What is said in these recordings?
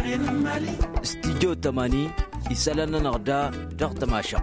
استديو 80 يسالنا نغدا دغت ماشق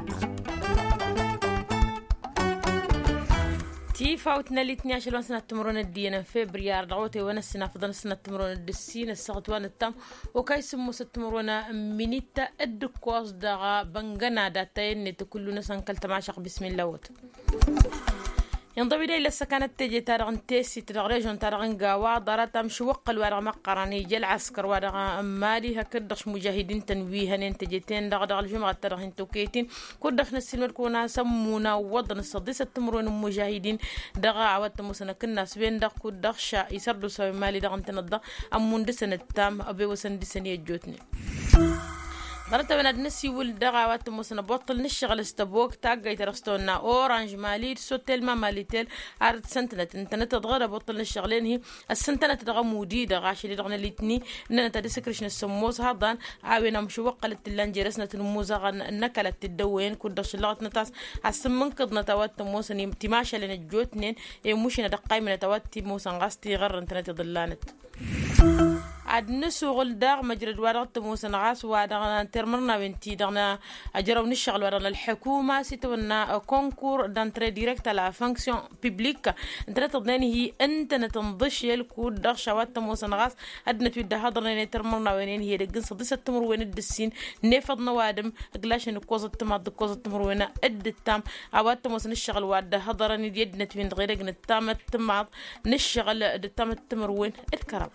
فاوتنا اللي 12 سنة تمرون الدينا فبراير دعوتي وانا السنة فضل سنة تمرون الدسين السغتوان التام وكايسمو ستمرونا منيتا الدكواز دغا بنغنا داتين كلنا سنكلت معشق بسم الله وت ينضوي إلى السكنة تجي تارغن تيسي ترغريجون تارغن قاوا دارتا مشوق الورغ مقراني جل عسكر ورغ مالي هكدش مجاهدين تنويهن انتجتين دغدغ الجمعة تارغن توكيتين كدش نسلمر كونا سمونا وضن الصديسة تمرون مجاهدين دغا عوات مسنا كنا سبين دغ كدش يسردو سوي مالي دغن تنضغ أمون دسن التام أبي وسن دسن يجوتني درتا بنا دنسي والدغا وات مسنا بطل نشغل استبوك تاقاي ترستونا اورانج مالي سوتيل ما ماليتيل عرض سنتنت انتنت تغرى بطل نشغلين هي السنتنت دغا موديدة غاشي دغنا ليتني اننا تدسكرش نسموز هادان عاوينا مشوق للتلانجي رسنة الموزة نكلت الدوين كودش اللغة نتاس حسن منقض نتوات موسن تماشى لنجوتنين يموشنا دقاي من توات موسن غاستي غر انتنت ضلانت عاد نسوغل داغ مجرد ورقت موسن غاس ودغنا ترمرنا بنتي دغنا اجرو نشغل ورنا الحكومه سيتونا كونكور دانتري ديريكت على فانكسيون بيبليك انت تضني هي انت نتنضش الكود دغ شوات موسن غاس ادنا تود هضرنا ترمرنا وين هي دغن صديسه تمر وين الدسين نفضنا وادم اقلاش نكوزه تمد كوزه تمر وين اد التام اوات موسن نشغل واد هضرني يدنا توين غير التام تمعض نشغل التام تمر وين الكرم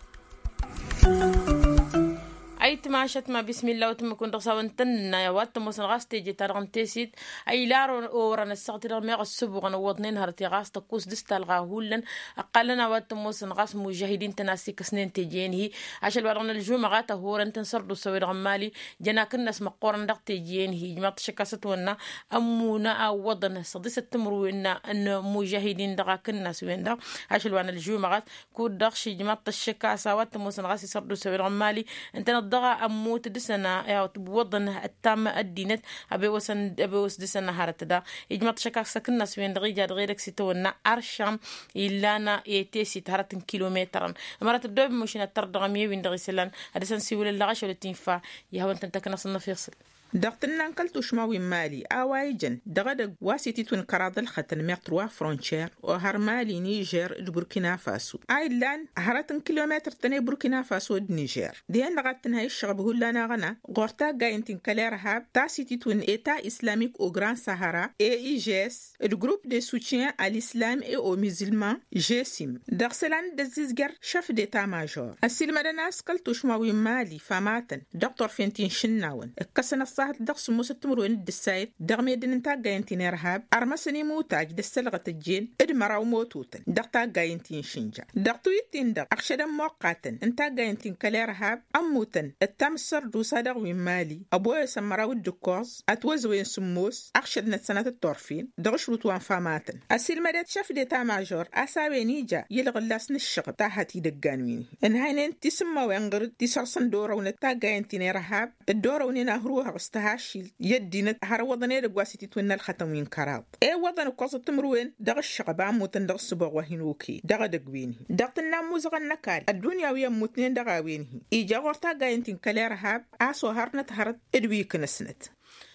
أي تماشت ما بسم الله وتم كن رصاون تنا يا وات موسن غاس تيجي ترغن تيسيت أي لارون أوران السقطر ميغ السبوغ نوضنين هرتي غاس تقوس دستال غاهولن أقلنا وات موسن غاس مجاهدين تناسي كسنين تيجين هي عشان ورغن الجمعة تهورن تنصردو سوير غمالي جناك الناس مقورن دق تيجين هي جماعة شكاست ونا أمونا أو وضن صديسة تمروينا أن مجاهدين دقاك الناس وين دق عشان ورغن الجمعة كود دقشي جماعة الشكاسة وات موسن غاس يصردو سوير غمالي انت ضغى أموت دسنا يا وضن التام الدينت أبي وس دسنا هرت دا إجماع شكاك سكننا سوين دقيقة غيرك ستونا أرشام إلانا يتيسي تهرت كيلومترا مرات الدوب مشينا تردغ ميوين دغي سلان هذا سنسيول اللغش ولا تنفع يا هو أنت تكنا صنف فيصل دغتنا نقلتو شماوي مالي اوايجن دغد واسيتي تون كراد الختن ميقتروا فرونشير وهر مالي نيجر بوركينا فاسو ايلان هرتن كيلومتر تني بوركينا فاسو نيجر دين دغتن هاي الشغب هولانا غنا غورتا غاينتين كاليرهاب تاسيتي تون ايتا اسلاميك او غران سهارا اي جيس الجروب دي سوتيان على الاسلام اي او مسلمان جيسيم دغسلان دزيزغر شاف ديتا ماجور السلمه ناس قلتو شماوي مالي فماتن دكتور فينتين شناون كسنا دقس موسى تمرون الدسايد دغمي دين تا غاينتين رهاب ارمسني موتاج دسلغه الجين ادمراو موتوتن دقتا غاينتين شنجا دقتو يتين دق اخشد موقاتن انتا غاينتين كلي رهاب اموتن التمسر دو صدق مالي ابو سمراو الدكوز اتوزوين سموس اخشد نسنه الطرفين دغشروت وان فاماتن اسيل مدد شاف ديتا ماجور اساوي نيجا يلغلاس نشق تاحتي دغانوين ان هاينن تسمى وانغر تسرسن دورو نتا غاينتين رهاب الدورو نينا هروها هاشيل يدينا هر وضني دغواسيتي تونا الختمين كراب اي وضن قصه تمروين دغ الشقبا موتن دغ سبوغ وهنوكي دغ دغويني دغتنا موزغ النكال الدنيا ويا موتنين دغاويني ايجا ورتا غاينتين كليرهاب اسو هرنت هرت ادوي كنسنت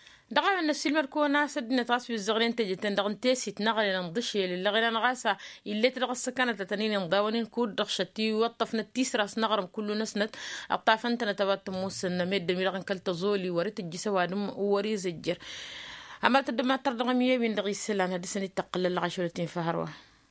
دغا النسيل مركونا سدنا تاس في الزغرين تجتن دغن تيسي تنغل نضشي للغلا نغاسا اللي تدغ السكنه تنين نضاونين كود دغشتي وطفنا التيسراس نغرم كله نسنت اطافنت نتبات موسن ميد ميرغن كلت زولي وريت الجسوادم وري زجر عملت دما تردغميه بين دغي سلان هذه سنه تقلل العشرتين فهروه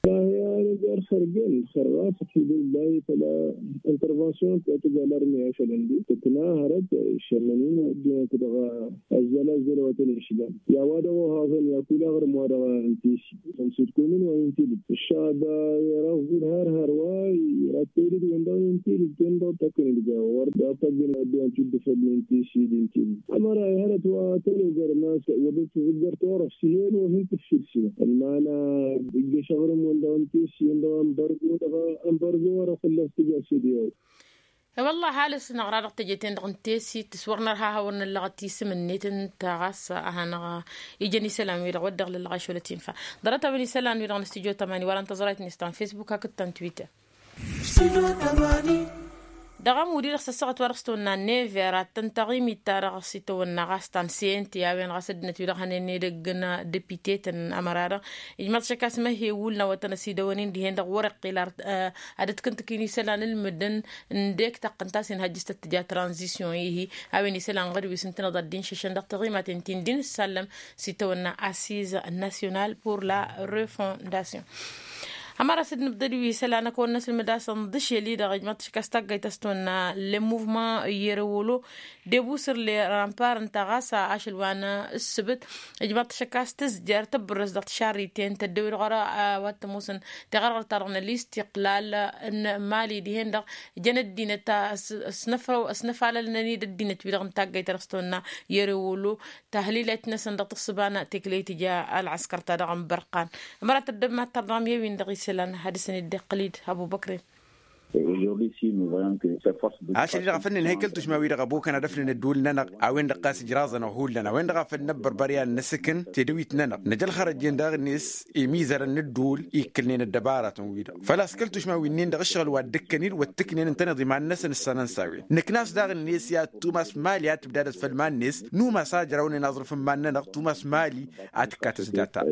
خرجين خرافة في البداية فلا انترفاسيون تتجالر مياشا لندي تتنا هرد الشرمانين الدنيا تدغى الزلازل وتنشدان يا وادا وهذا يقول أغرم وادا انتيش تكونين وانتيلي الشعب يرافض هر واي راتيري وندو انتيلي تندو تكوني الجاور داتجين الدنيا تدفد انتيشي دينتيلي أما رأي هرد واتلو جرناس وبس تقدر تعرف سيين وهي تفشيل المعنى الجيش أغرم وندو انتيشي امبرغو ورا خلصت جاسيديو والله حالس نغرق تجتين دغنتيسي تصورنا لها ورنا اللغتي سمنيتن تاغاس انا يجني سلام يرا ودغ للغاش ولا تنفع درت بني سلام يرا استوديو 8 ولا انتظرت نستان فيسبوك كنت تويتر دغم ودي رخصت ورستونا نيفيرا تنتغي ميتا رخصتونا غاستان سينتي وين غاسدنا تيرخنني دغنا ديبيتيتن امرارا اجمات شكاس ما هي ولنا وتنسي دوانين دي هند ورق قيلار عدد كنت كيني سلان المدن نديك تقنتاسين هجست تجا ترانزيسيون هي اوين سلان غربي سنتنا ضدين ششن دغتغي ما تنتين دين السلم سيتونا اسيز ناسيونال بور لا ريفونداسيون أمارا سيدنا بدلوي سلانا كون ناس المدرسة نضش يلي دا غجمات شكاستاق جايتستونا لي موفمون يرولو ديبوسر لي رامبار انتغاسا عاشلوانا السبت غجمات شكاستز جار تبرز دغت شاريتين تدوي الغراء واتموسن تغرر ترغنا الاستقلال ان مالي ديهن دغ جند دينتا سنفا لنني الدينة بيدغن تاق جايترستونا يرولو تهليلات نسن دغت الصبانا تكليتي جا العسكر تدغن برقان أمارا تدبما ترغم يوين دغي حدثني الدقليد أبو بكر. عشان يغفلن الهيكل تشماوي رغبو كان دفن الدول ننق عوين دقاس جرازنا وهولنا وين رغفل نبر بريان نسكن تدويت ننق نجل خرجين داغ الناس يميزر الدول يكلنين الدبارة ويدا فلا سكل تشماوي نين دغ الشغل والدكنين والتكنين انتنضي مع الناس السنة نساوي نكناس داغ الناس يا توماس مالي اتبدادت في المان الناس نو ما ساجرون نظر في المان ننق توماس مالي اتكاتس داتا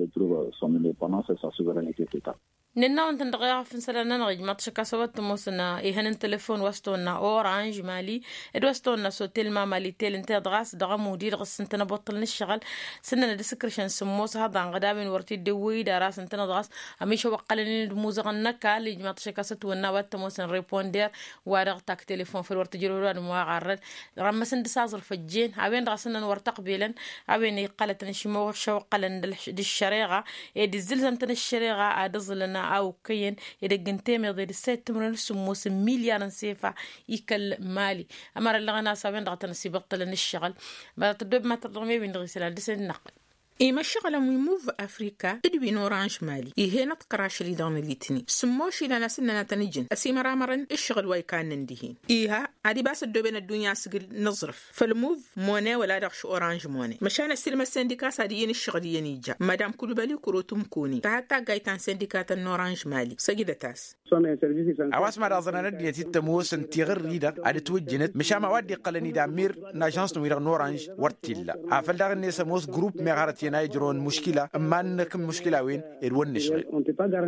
ننا وانت ندغيا في سلنا نغيج ما تشكاسوات موسنا إيهن تلفون وستونا أورانج مالي إدوستونا سوتيل ما مالي تيل انت دغاس دغا مدير غس انت نبطل نشغل سننا دسكرشن سموس هذا عن غدابين ورتي دوي دراس انت ندغاس أميش وقلني الموزغ النكال اللي ما تشكاسات ونا وات موسن ريبوندير ورغتك تلفون في الورت جروران مواعرد رمى سند سازر فجين عوين دغاسنا ورتق بيلن عوين يقالت نشمو شو قلن دي الشريعة يدي الزلزم تن الشريعة عدزلنا أو كين يدقن تيمي ضد السيد تمرن سموس مليار سيفا يكل مالي أمر اللي غنا سابين دغتنا سيبطل الشغل ما تدب ما ترمي بين غسيل دس النقل إما الشغلة ميموف أفريكا إدوين أورانج مالي إيهنا تقراش اللي دغن الليتني سموشي لنا سننا تنجن أسيما رامرن الشغل وايكان نندهين إيها عادي باس الدوبين الدنيا سقل نظرف فالموف موني ولا دغش أورانج موني مشان السلمة السنديكا ساديين الشغل ينيجا مادام كل بالي كروتم كوني تحتا قايتان سنديكات النورانج مالي سجدة تاس أواس ما رازنا ندي تتموس انتغر ريدا عاد توجنت مشا ما ودي قلني دامير ناجانس نوير نورانج ورتيلا عفل دغ الناس موس جروب مغارتي يجرون مشكلة أما أنكم مشكلة وين يرون نشغل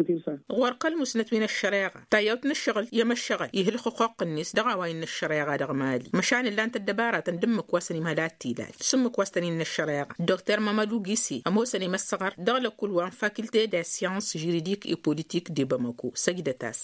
ورقل مسنت من الشريعة تايوت نشغل يم الشغل يهل حقوق الناس دغا وين الشريعة دغ مالي مشان اللي أنت الدبارة تندمك واسني مهلات تيلال سمك واسني من الشريعة دكتور مامادو جيسي أموسني مسغر دغ كل وان فاكولتي دي سيانس جوريديك اي بوليتيك دي باماكو سجدة تاس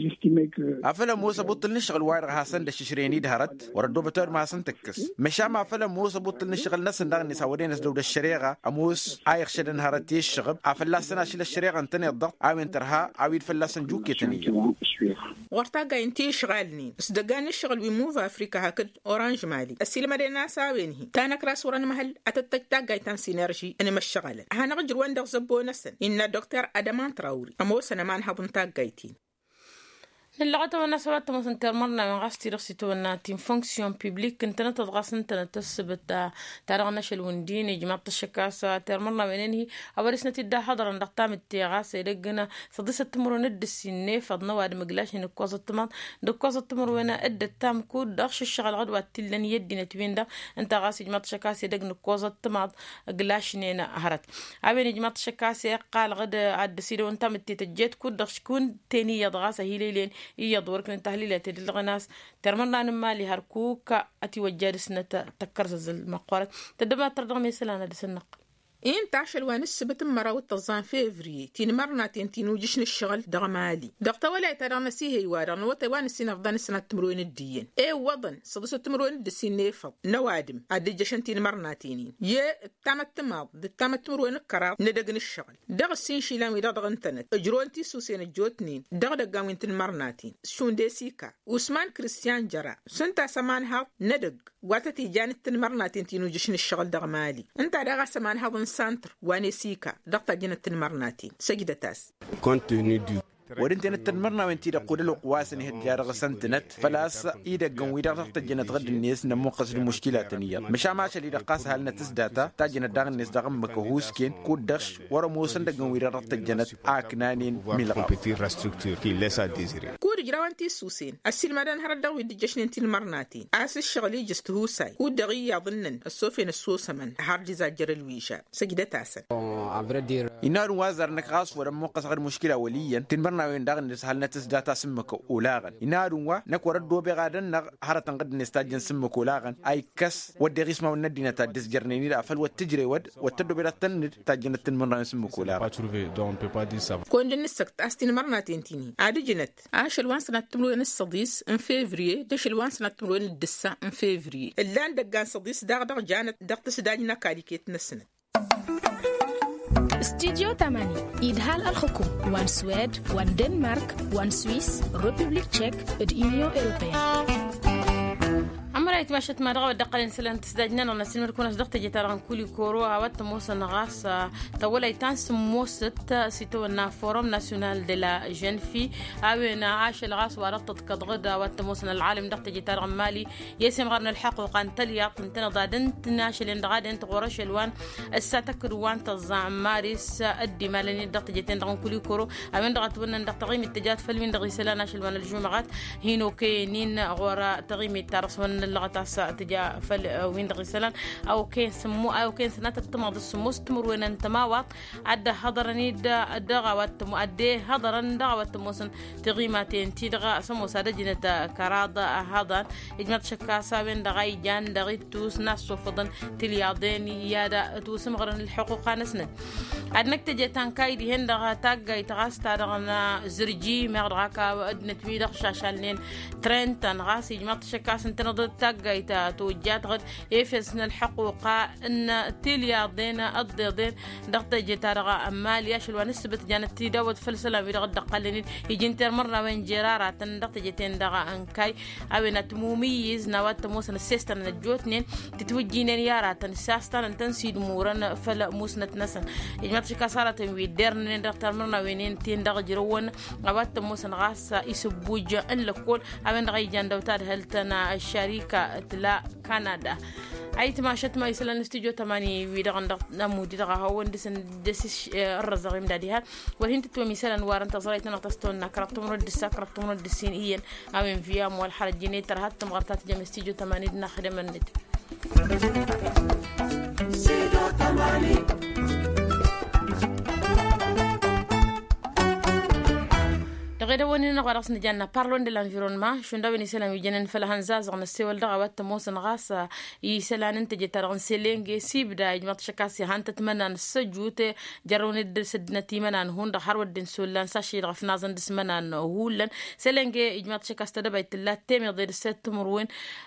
أفلا موسى بطل نشغل واير حسن دششريني دهرت وردو بتور ما حسن تكس مشا ما أفلا موسى بطل نشغل ناس دغ الناس ودين نسلو الشريعة موس آيخ شدن هرتي الشغب عفلاسنا شيل الشريعة انتني الضغط عاوين ترها عاوين فلاسن جوكي تنية ورتاقا انتي شغالني اسدقان الشغل بموف أفريكا هكذا أورانج مالي السيلمة دي ناس عاوينهي تانك راس وران محل أتتكتاقا يتان سينرجي أنا مش شغالة هانا غجر وان دغ زبو نسن إن دكتور أدمان تراوري أموسنا ما نحبن تاقا يتين اللغة والنسوات مثلا تمرنا من غاستي رخصتو الناتين فونكسيون بيبليك كنت نتضغط انت نتسبت تارغنا شلوندين جماعة الشكاسة تمرنا منينهي أورسنا تدا حضرا نقطام التيغاسة يلقنا صديسة تمرون الدسيني فضنا واد مقلاش نكوز التمر دكوز التمر وانا اد التام كود داخش الشغل غدوة تلن يدي نتوين دا انت غاسي جماعة الشكاسة يدق نكوز التمر قلاش نينا هرت عبين جماعة الشكاسة قال غد عد سيدو وانت متتجيت كود داخش كون تاني يضغاسة هي ليلين يدور كن تحليلات الغناس ترمنا نمالي هركوكا أتي وجالسنا تكرز المقارنة تدبا تردغ مثلا هذا النق إن تعشل وانسبت مراوت تظان فيفري تين مرنا تين وجشن الشغل دغمالي دغتا ولا ترى نسيه يوارن وتوان السنة فضان السنة تمرون الدين إيه وضن صدس تمرون الدسين نيفض نوادم عد جشن تين مرنا تينين يه تامت تماض تامت تمرون الكرار ندقن الشغل دغ السين شيلامي دغ انتنت اجرون تي سوسين الجوتنين دغ دقاوين تين مرناتين شون دي سيكا واسمان كريستيان جرا سنتا سمان هاو ندق واتتي جانت تين مرناتين تين وجشن الشغل دغمالي انت دغ سمان هاو سانتر واني سيكا دقتا جنة المرناتين سجدة تاس ورنت نتمرنا وانتي تقول له قواسن هديار غسنتنت فلاس ايدا قويدا تحت جنة غد الناس نمو قصد المشكلات نيا مشا ما شلي دقاس هالنا تسداتا تاجنا داغ الناس داغ مكهوس كين كود دش ورا موسن دغ قويدا تحت جنة اكنانين ميلا كود ود جراوانتي سوسين السيل مدان هردا ويد جشنتي المرناتين أس الشغلي جستهو ساي ودغي يظنن السوفين السوسة من هارد زاجر الويشا سجدة تاسن إنار وازر نقاص ورم قصغر مشكلة أوليا تنبرنا وين داغن نسهل نتس داتا سمك أولاغن إنار وا نكور دو بغادن هرتن قد نستاجن سمك أولاغن أي كس ودي غيسما وندينا تدس جرنيني لا فل وتجري ود وتدو بلا تند تاجن تنبرنا سمك أولاغن كون جنسك أستين مرناتين تيني عادي جنت عاش الوان سنة تمرون الصديس ان فيفري دش الوان سنة تمرون الدسة ان فيفري اللان دقان صديس داغ جانت دقت سداجنا كاليكيت نسنت استديو 8 إدهال الحكوم وان سويد وان دنمارك وان سويس ريبوبليك تشيك اليونيون أوروبية عمريت ماشت ما رغب دقلين سلان تسداجنا نسين مركون صدقت جتاران كولي كورو هوات موسى نغاس تولي تانس موسط سيتونا فورم ناسيونال دي لا جين في اوين عاش الغاس ورطت كدغدا هوات موسى العالم دقت جتار مالي يسم غرن الحق وقان تليا قنتنا ضادنت ناشلين دغادن تغورش الوان الساتكر وان تزع مارس ادي مالني دقت جتين دغن كولي كورو اوين دغت ون دقت تغيم التجات فلمين دغي سلان ناشل الجمعات هينو كينين غورا تغيم الترس اللغة تجا فل وين دغسلان أو كين سمو أو كين سنة التماضي السمو استمر وين انتماوات عد حضرني دغوات مؤدي حضرن دغوات موسن تغيماتين تدغى سمو سادة جنة كرادة هذا إجماع شكاسة وين دغاي جان دغي توس ناس صفدن تليادين يادا توس مغرن الحقوق نسند عدنك تجي تانكاي دي هن دغا تاجي تغاس تدغنا زرجي مغرقا وأدنت بيدغ شاشالين ترين تنغاس إجماع شكاسة انتنض تاجيتا توجات غد يفسن الحقوق ان تلياضين الضيضين دقت جتارغا امال ياشل ونسبت جانت تداود فلسلا في دغ دقلين يجنتر مره وين جراره دقت جتين دغا انكاي اوينت مميز نوات موسن السيستر نجوتنين تتوجين يارات ساستان تنسيد مورن فلا موسنت نسن يجمت كسارت ويدرن دقتر مره وين تين دغ جرون اوات موسن غاس يسبوج ان لكل اوين دغ جندوتاد هلتنا الشركه تلا كندا أيت ما شت ما يسلن استوديو 8 ويدغن نمودي دغا هو دس الرزقيم داديها والهين تتو مثلا وارن تصريت نقطستون كرفتم رد السكرفتم رد السين إيان أمين فيام والحرج جنيه ترهت مغرطات جم استوديو 8 نخدم النت استوديو 8 غير ونين غرس نجانا بارلون دي l'environnement شوندا بني سلام يجنن فلهنزاز غن السيول دغا وات موسن غاس يسلان انت جترغن سيلينغي سيبدا يجمط شكاسي هانت تمنان سجوت جرون الدسدنتي منان هون دحر ودن سولان ساشي غفنازن دسمنان هولن سيلينغي يجمط شكاست دبيت لا تيمي غير ست مروين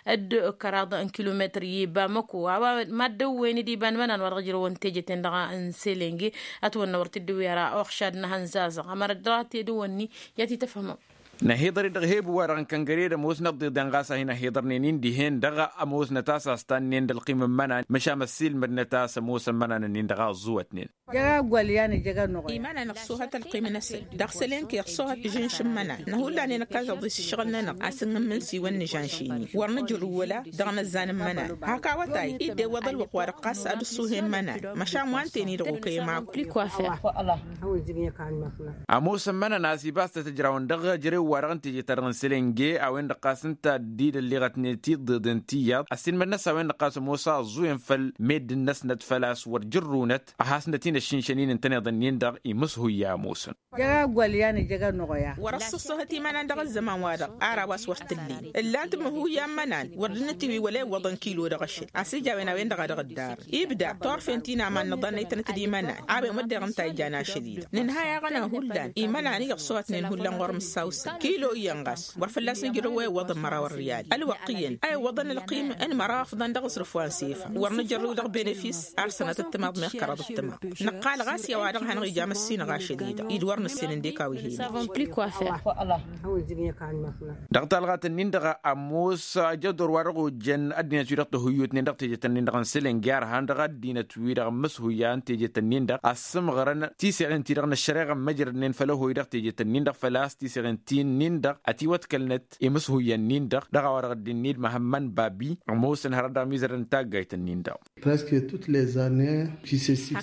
اد كراض ان كيلومتر يبا مكو ما دوين دي بان منان ورجرون تيجتن دغا ان سيلينغي اتون ورت دويرا اوخشادنا هنزاز امر دراتي دوني تفهموا نهيدر الغيب وران كان قرير موسنا ضد انغاسا هنا هيدر نين دهين دغا موسنا تاسا استان نين القيمه منا مشى مسيل من تاسا موسى منا نين دغا زوتنين جا غولياني جا نو ايمانا نقصوها القيمه نسل دغسلين كي يقصوها جين شمنا نقول لاني نكاز ضي شغلنا اسن من سي ون جانشيني ورنجر ولا دغنا الزان منا هكا وتاي ايدي وضل وقرقاس ادسوه منا مشى موانتيني دغو كيما بلي كوافير الله هو زيني كان مفنا موسى منا ناسي باست تجراون دغ جري ورغن تيجي ترغن سلنجي او ان قاسنتا ديد اللي غتنتي ضدنتيا اسين من الناس وين قاس موسى زوين فل ميد الناس نتفلاس ورجرونت احاسنتين الشنشنين انتني ظنين دغ يمسه يا موسى جا غولياني جا نويا ورصصتي من دغ الزمان وارا ارا واس وقت الليل الا انت هو يا منان ورنتي ولا وضن كيلو دغش اسيجا وين دغ الدار يبدا طرفنتينا ما نظنيت تدي منان ابي مد غنتا جانا شديد نهايه غنا هولان ايماناني يقصوت نين هولان ورم الساوس كيلو ينقص ورفلاس نجروا وضن مرا والريال الوقيا اي وضن القيم ان مرا فضن دغ صرفوان سيفا ورنجروا دغ بينفيس ارسنه التماض مخكره التماض نقال غاسيا وادغ هنغي جام السين غا شديده يدورن السين ديكاوي هي سافون بلي كوافير الله هو زيني كان مفنا دغ الغات نين دغ اموس جدور ورغو جن ادنا تيرت هيوت نين دغ تجتن دغ سلين جار هندغ دينا توير مسهيان تجتن نين دغ اسم غرن تيسين تيرن الشريغ مجر نين فلو هو دغ تجتن نين دغ فلاس تيسين تين نين دغ اتي وتكلنت مسهيان نين دغ ورغ النيل مهمن بابي اموس هردا ميزرن تاغايت نين دغ presque toutes les années qui se succèdent. Hakawata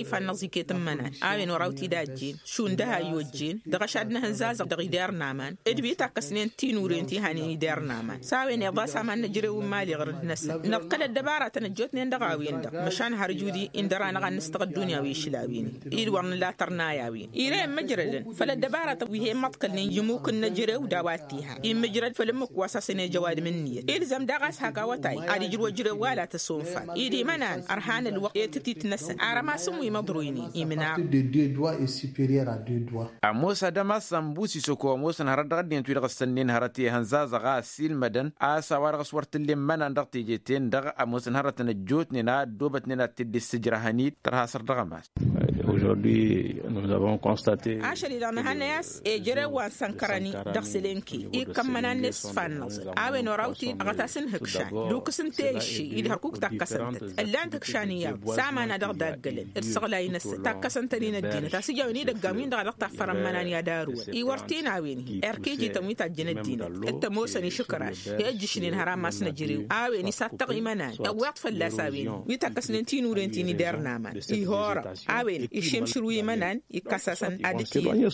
فنزيكي تمنا آوين وراوتي داجين شون دها يوجين دغشادنا هنزازق دغيدار نامان ادبي تاقسنين تينورينتي هاني يدار نامان ساوين يضا سامان نجري ومالي غرد نسل نقل الدبارة تنجوتني اندغاوين دق مشان هرجودي اندرانا غان نستغدونيا ويشلاويني إيد ورن لا ترناياوين إيرين مجردن فلا الدبارة وهي مطقلني يموك النجري ودواتيها إي مجرد فلمك واساسني جواد مني إلزم دغاس هاكاوتاي آدي جرو جري ولا تسونفا إيدي منان أرهان الوقت تتنسى أرما سموي مضرويني إيمنا de 2 doigts est supérieur à 2 doigts. موسى دماس سمبوسي سوكو موسى نهرد غدين تويلغ السنين هرتي هنزاز غاسيل مدن وارغ صورت اللي من دغتي جيتين دغ موسى نهرت نجوتني نا دوبتني تدي السجرة هنيت ترها سر دغماس. Aujourd'hui, nous avons constaté عشان لأن هناس إجرا وانسانكراني دخسلينكي إكمنا نصفانز أوين وراوتي أغتاسن هكشان دوكسن تيشي إذا هركوك تاكسنت اللان تكشانيا سامانا دغداقلن السغلاي نس تاكسن تنين الدين تاسيجاوني دقامين دغدق تفرمنا يا دارون إيورتين عويني إركيجي تموي تاجين الدين التموسني شكراش يأجشنين هرام ماس نجريو أويني ساتقي منان أوقت فلاساوين ويتاكسنين تينورين دارنا من إيهورا أوين يشيم شروي منان يكسسن أدتين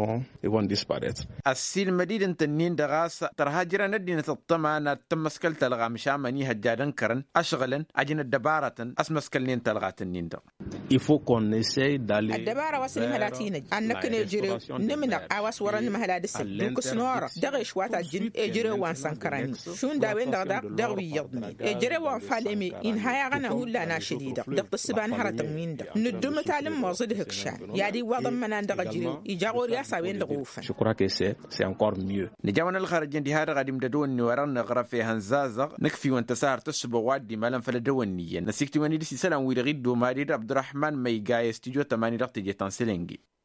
السيل مدينة تنين دغاس ترهاجر ندينة الطمان تمسكل تلغى مشامني هجادن كرن أشغلن أجن الدبارة أسمسكلنين تلغى تنين دغ il faut qu'on essaye d'aller الدبارة وسني مهلاتين أنك نجري نمنا أواس ورن مهلات دوك سنورة دغش واتا جن أجري وانسانكراني شون داوين دغوي يضني أجري وانفالمي إن هاي غنا هولا ناشديدة دغ السبان هرتمين دغ ندوم تعلم موصد هكشان يادي وضم منان دغ جري يجاغور ياساوين دغوفا je crois que c'est encore mieux نجاونا الخارجين دي هذا غادي مددون ورن غرفي هنزازغ نكفي وانت سار تسبو وادي مالن فلدونية نسيكتي واني دي سلام ويرغيد دو ماريد عبد الرحمن ميغاي استوديو 8 دقيقة تنسلنجي